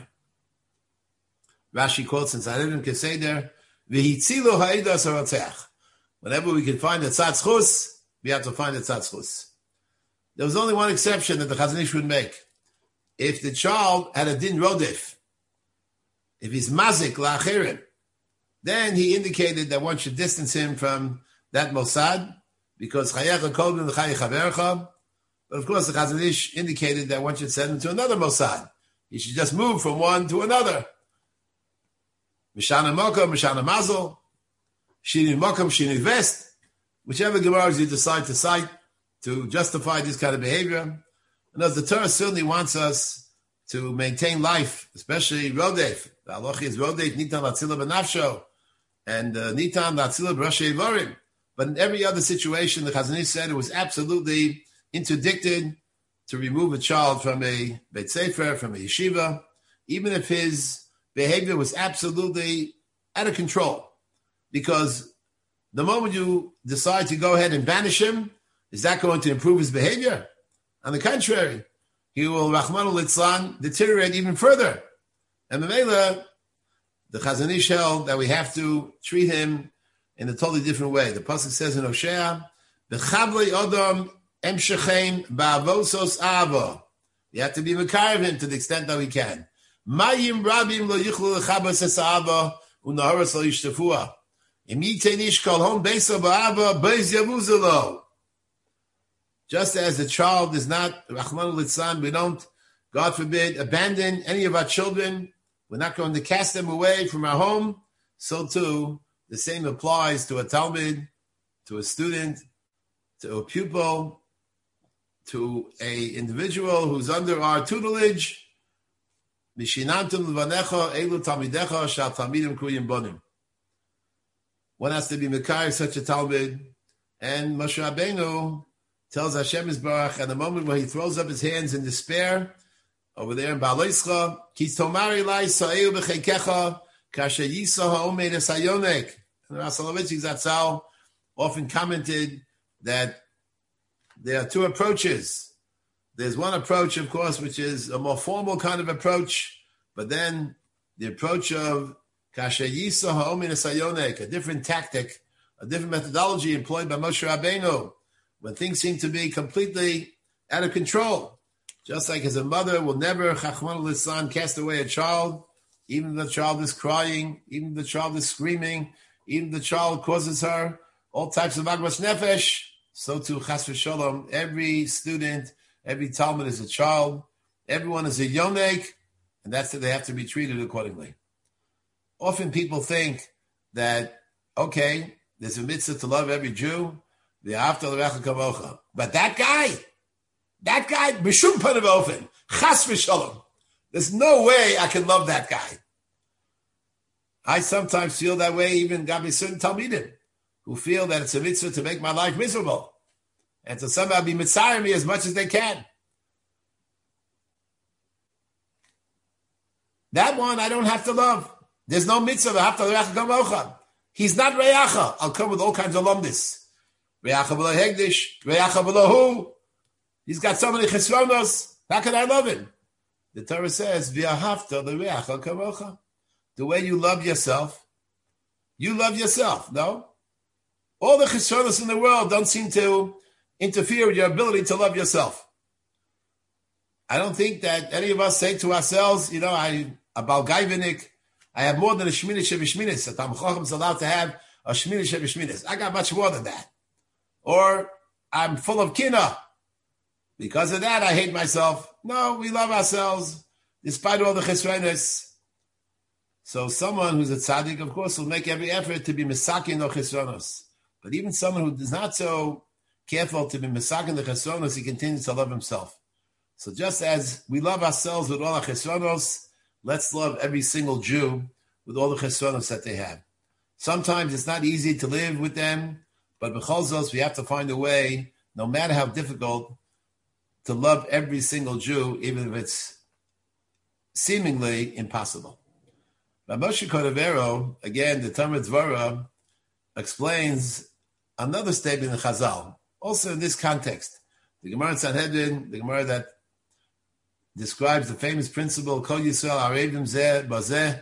Rashi quotes in Sanhedrin Keseder, "V'hitzilu ha'idas haratzeach." Whenever we can find a tzad chus, we have to find a tzad chus. There was only one exception that the Chazon Ish would make: if the child had a din rodef, if he's mazik la'achirim, then he indicated that one should distance him from that mosad, because chayecha kolbin v'chayi chavercha. But of course, the Chazon Ish indicated that one should send him to another mosad. He should just move from one to another. Mishana Mokom, Mishana Mazel, Shini Mokom, Shini Vest, whichever Gemaras you decide to cite to justify this kind of behavior. And as the Torah certainly wants us to maintain life, especially Rodef. The halacha is Rodef, Nitan Latzila B'nafsho, and uh, Nitan Latzila B'Rashi Evarim. But in every other situation, the Chazon Ish said it was absolutely interdicted to remove a child from a Beit Sefer, from a yeshiva, even if his behavior was absolutely out of control. Because the moment you decide to go ahead and banish him, is that going to improve his behavior? On the contrary, he will, Rahmanu Litzlan, deteriorate even further. And Mamela, the Chazon Ish held that we have to treat him in a totally different way. The pasuk says in Hosea, "V'chavlei Adam emshechem ba'avosos ava." You have to be mekarev him to the extent that we can. Mayim rabim lo yichlu lechabas es ava unaharas lo yishtafua. Im yitei nish kol hom beisa ba'ava beis yavuzelo. Just as a child is not, Rahman al-Litzlan, we don't, God forbid, abandon any of our children. We're not going to cast them away from our home. So too, the same applies to a Talmud, to a student, to a pupil, to a individual who's under our tutelage. One has to be Mekayr such a Talmud. And Moshe Rabbeinu tells Hashem Yisbarach at the moment where he throws up his hands in despair, over there in Ba'aloischa, Ki tomari lai sa'eu b'cheikecha, kasher yisa ha'omed es hayonek. And Ras Soloveitchik Zatzal often commented that there are two approaches. There's one approach, of course, which is a more formal kind of approach, but then the approach of kasher yisa ha'omed es hayonek, a different tactic, a different methodology employed by Moshe Rabbeinu, when things seem to be completely out of control. Just like as a mother will never, Chachman al-Litzlan, cast away a child, even if the child is crying, even if the child is screaming, even if the child causes her all types of agmas nefesh, so too, chas v'sholom, every student, every Talmud is a child, everyone is a yonek, and that's that they have to be treated accordingly. Often people think that, okay, there's a mitzvah to love every Jew, but that guy, that guy, Mishum Panav Ofen, Chas v'Shalom. There's no way I can love that guy. I sometimes feel that way, even Gabi certain Talmidim, who feel that it's a mitzvah to make my life miserable and to somehow be mitzayir me as much as they can. That one I don't have to love. There's no mitzvah. He's not Reyacha. I'll come with all kinds of lumdis. Reyacha v'lo hegdish, Reyacha v'lo hu. He's got so many chesronos. How can I love him? The Torah says, "V'ahavta l'reacha kamocha." The way you love yourself, you love yourself. No, all the chesronos in the world don't seem to interfere with your ability to love yourself. I don't think that any of us say to ourselves, you know, I about Gaivinik, I have more than a shmini shevishminis. A Talmid Chacham is allowed to have a shmini shevishminis. I got much more than that. Or I'm full of kina. Because of that, I hate myself. No, we love ourselves, despite all the chesronos. So someone who's a tzaddik, of course, will make every effort to be misakin no chesronos. But even someone who is not so careful to be misakin the chesronos, he continues to love himself. So just as we love ourselves with all our chesronos, let's love every single Jew with all the chesronos that they have. Sometimes it's not easy to live with them, but b'chol zos, we have to find a way, no matter how difficult, to love every single Jew, even if it's seemingly impossible. But Moshe Cordovero, again, the Talmud Dvorah, explains another statement in Chazal, also in this context. The Gemara in Sanhedrin, the Gemara that describes the famous principle, Kol Yisrael Arevim Zeh Bazeh.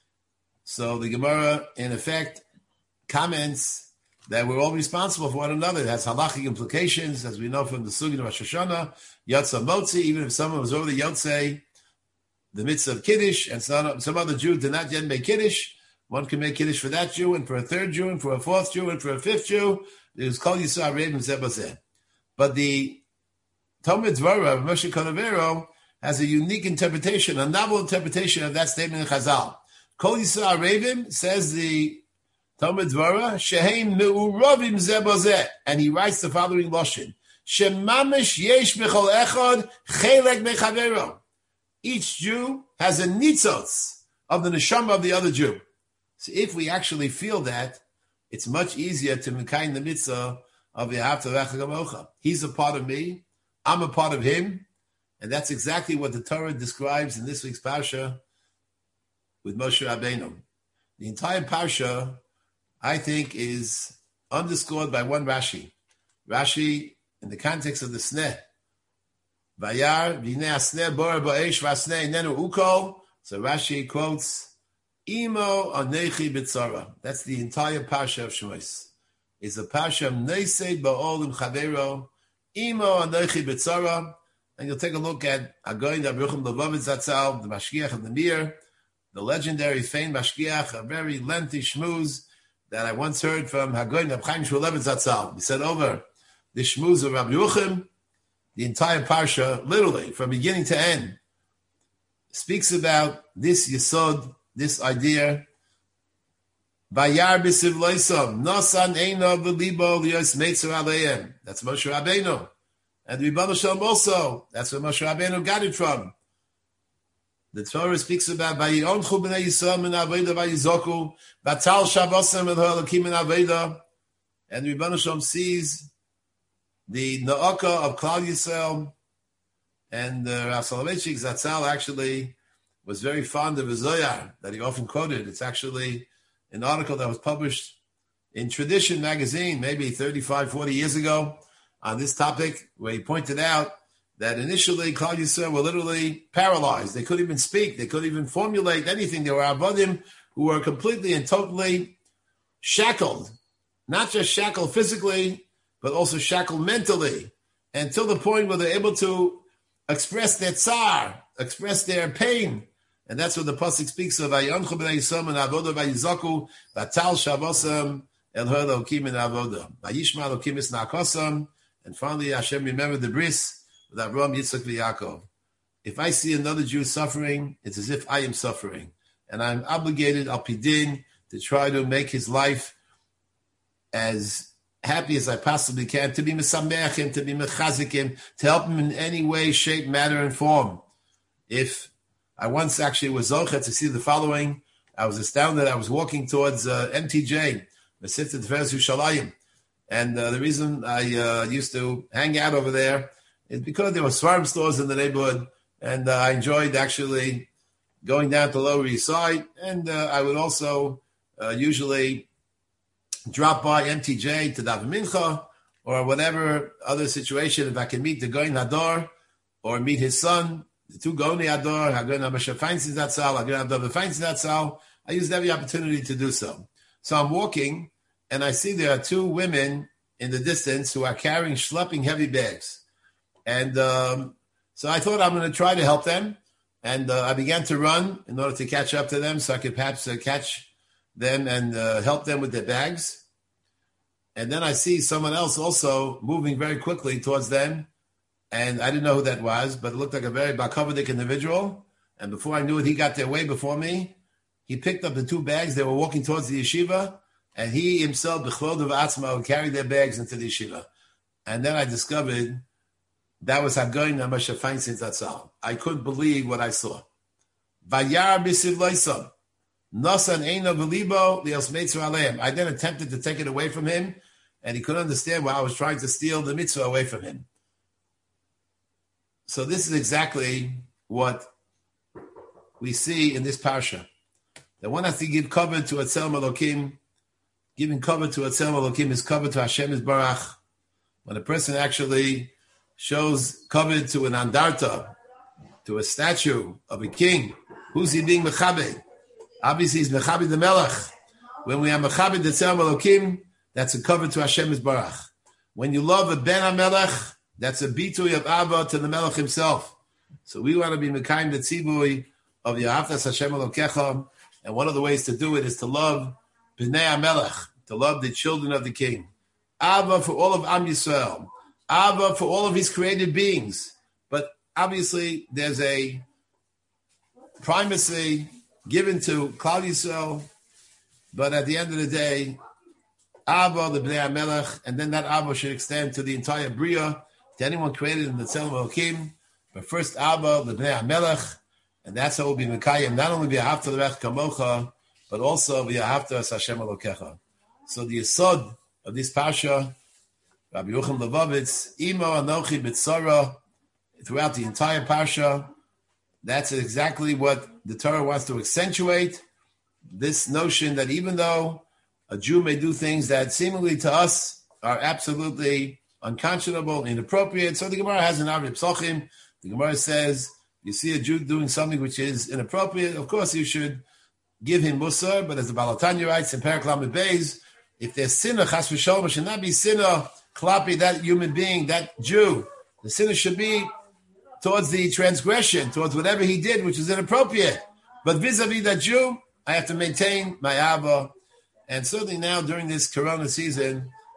So the Gemara, in effect, comments that we're all responsible for one another. It has halachic implications, as we know from the Sugin of Rosh Hashanah, Yotza Motzi, even if someone was already Yotzei, the mitzvah of Kiddush, and some, some other Jew did not yet make Kiddush, one can make Kiddush for that Jew, and for a third Jew, and for a fourth Jew, and for a fifth Jew. It was called Yisrael Rebim Zebazeh. But the Talmud Dvorah of Moshe Cordovero has a unique interpretation, a novel interpretation of that statement in Chazal. Kol Yisrael Rebim, says the Talmud Dvorah, Sheheim Me'uravim Zebazeh, and he writes the following lashon: Shemamish yesh b'chol echad chelek mechavero. Each Jew has a nitzotz of the neshama of the other Jew. So if we actually feel that, it's much easier to mekayim the mitzvah of V'ahavta l'reacha kamocha. He's a part of me, I'm a part of him, and that's exactly what the Torah describes in this week's parsha with Moshe Rabbeinu. The entire parsha, I think, is underscored by one Rashi. Rashi, in the context of the sneh, Vayar v'nei asneh bora ba'esh v'asneh inenu ukol. So Rashi quotes, Imo anechi b'tzara. That's the entire parsha of Shmos. It's a parsha of Neisei ba'ol imchavero, Imo anechi b'tzara. And you'll take a look at Agoyin Abruchim Levovitz Zatzal, the Mashgiach of the Mir, the legendary famed Mashgiach, a very lengthy shmuz that I once heard from Hagoyin Reb Chaim Shmulevitz Zatzal. He said over the shmuz of Rabbi Yeruchim, the entire parsha, literally, from beginning to end, speaks about this yesod, this idea. Vayar b'siv loisam, nosan eino v'libo liyos meitzer aleim. That's Moshe Rabbeinu. And the Rebbeinu Shalom also, that's where Moshe Rabbeinu got it from. The Torah speaks about Vayionchu b'nei Yisrael min aveda vayizoku, Vatal shavosem el ha'elokim min aveda. And the Rebbeinu Shalom sees the Na'aka of Klal Yisrael. And uh, Rav Soloveitchik Zatzal actually was very fond of a Zohar that he often quoted. It's actually an article that was published in Tradition magazine maybe thirty-five, forty years ago on this topic, where he pointed out that initially Klal Yisrael were literally paralyzed. They couldn't even speak. They couldn't even formulate anything. They were Avadim who were completely and totally shackled, not just shackled physically, but also shackled mentally, until the point where they're able to express their tsar, express their pain. And that's what the pasuk speaks of. Vayonchu b'nei Yisrael min avoda vayizaku, vatal shavosam el ha'elokim min avoda. Vayishma elokim es na'akosam. And finally, Hashem remembered the bris with Avraham, Yitzchak, v'Yaakov. If I see another Jew suffering, it's as if I am suffering. And I'm obligated, al pidin, to try to make his life as happy as I possibly can, to be mesamech him, to be mechazik him, to help him in any way, shape, matter, and form. If I once actually was zocher to see the following, I was astounded. I was walking towards uh, M T J, Mesivta Tiferes Yerushalayim. And uh, the reason I uh, used to hang out over there is because there were Svarim stores in the neighborhood, and uh, I enjoyed actually going down to Lower East Side, and uh, I would also uh, usually drop by M T J to daven mincha, or whatever other situation, if I can meet the Goyin Hador, or meet his son, the two Goyin Hador, Hagoyin HaMashiach Feinstein Zatzal, Hagoyin HaDavid Feinstein Zatzal. I used every opportunity to do so. So I'm walking, and I see there are two women in the distance who are carrying, schlepping heavy bags. And um, so I thought I'm going to try to help them. And uh, I began to run in order to catch up to them so I could perhaps uh, catch them and uh, help them with their bags. And then I see someone else also moving very quickly towards them. And I didn't know who that was, but it looked like a very Bakovidik individual. And before I knew it, he got there way before me. He picked up the two bags. They were walking towards the yeshiva. And he himself, b'chlod of atzma, would carry their bags into the yeshiva. And then I discovered that was Hagoyin HaMashiach Feinstein Zatzal. I couldn't believe what I saw. Vayar b'siv loisam, nosan eino v'libo lios meitzer aleim. I then attempted to take it away from him, and he couldn't understand why I was trying to steal the mitzvah away from him. So this is exactly what we see in this parsha. That one has to give cover to Atzel Elokim. Giving cover to Atzel Elokim is cover to Hashem Yisbarach. When a person actually shows cover to an andarta, to a statue of a king, who's he being mechabed? Obviously, he's mechabed the melech. When we are mechabed the Atzel Elokim, that's a cover to Hashem Yisbarach. When you love a ben HaMelech, that's a bitui of Abba to the melech himself. So we want to be mekayim the tzibui of Yahavtas Hashem Elokecha, and one of the ways to do it is to love Bnei HaMelech, to love the children of the king. Abba for all of Am Yisrael. Abba for all of his created beings. But obviously there's a primacy given to Klal Yisrael, but at the end of the day, Abba, the Bnei HaMelech, and then that Abba should extend to the entire Bria, to anyone created in the Tzelem Elokim. But first Abba, the Bnei HaMelech, and that's how we'll be Mekayim, not only v'ahavta l'reach kamocha, but also v'ahavta Hashem Elokecha. So the yesod of this parsha, Rabbi Yochanan Levovitz, Imo Anochi B'tzara, throughout the entire parsha, that's exactly what the Torah wants to accentuate, this notion that even though a Jew may do things that seemingly to us are absolutely unconscionable, inappropriate. So the Gemara has an Avrei Psochim. The Gemara says, you see a Jew doing something which is inappropriate, of course you should give him musar, but as the Baal HaTanya writes in Perek Lamed Beis, if there's sinner, chas v'sholom, should not be sinner, klapi, that human being, that Jew. The sinner should be towards the transgression, towards whatever he did, which is inappropriate. But vis-a-vis that Jew, I have to maintain my Abba. And certainly now during this Corona season,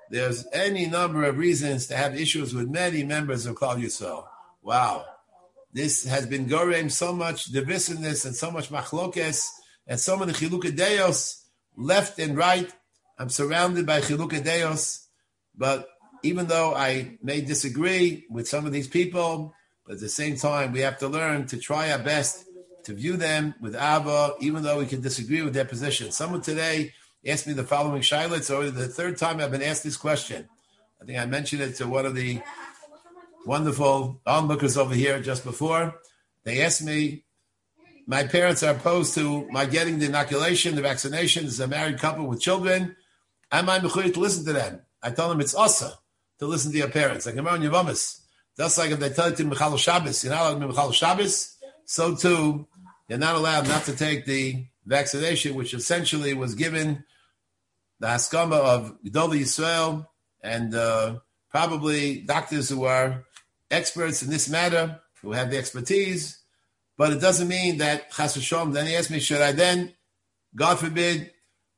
there's any number of reasons to have issues with many members of Klal Yisrael. Wow. This has been gorem so much divisiveness and so much machlokes and so many chilukei deos left and right. I'm surrounded by chilukei deos, but even though I may disagree with some of these people, but at the same time, we have to learn to try our best to view them with Abba, even though we can disagree with their position. Someone today asked me the following shayla. It's already the third time I've been asked this question. I think I mentioned it to one of the wonderful onlookers over here just before. They asked me, my parents are opposed to my getting the inoculation, the vaccination. It's a married couple with children. Am I mechuyev to listen to them? I told them it's asa to listen to your parents. Like Gemara in Yevamis. Just like if they tell you to Michal Shabbos, you're not allowed to be Michal Shabbos, so too, you're not allowed not to take the vaccination, which essentially was given the haskama of Gedolei Yisrael and uh, probably doctors who are experts in this matter, who have the expertise. But it doesn't mean that Chas v'Shalom. Then he asked me, should I then, God forbid,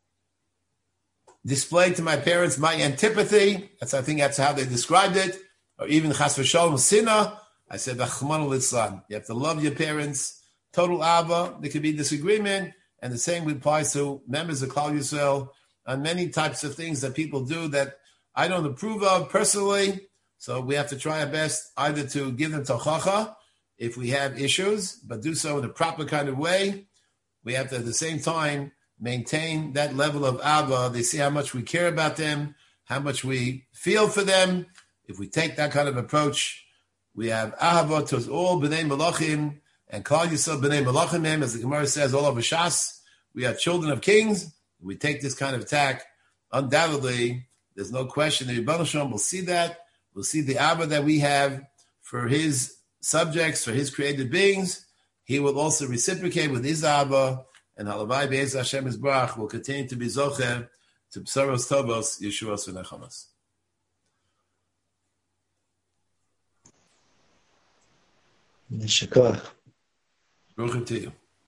display to my parents my antipathy? That's, I think that's how they described it. Or even Chas v'Shalom sinah. I said, Rachmana litzlan. You have to love your parents. Total Ava. There could be disagreement. And the same applies to members of Klal Yisrael on many types of things that people do that I don't approve of personally. So we have to try our best either to give them tochacha if we have issues, but do so in a proper kind of way. We have to, at the same time, maintain that level of Ava. They see how much we care about them, how much we feel for them. If we take that kind of approach, we have Ahava to all B'nai Malachim and Klal Yisrael B'nai Malachim, as the Gemara says all over Shas. We are children of kings. We take this kind of attack. Undoubtedly, there's no question that Rebbeinu Shalom will see that. We'll see the Abba that we have for his subjects, for his created beings. He will also reciprocate with his Abba, and Halavai Be'ez Hashem Yisbarach will continue to be Zocher to B'saros Tovos, Yeshuos v'Nechamas. Yeshua. Baruch to you.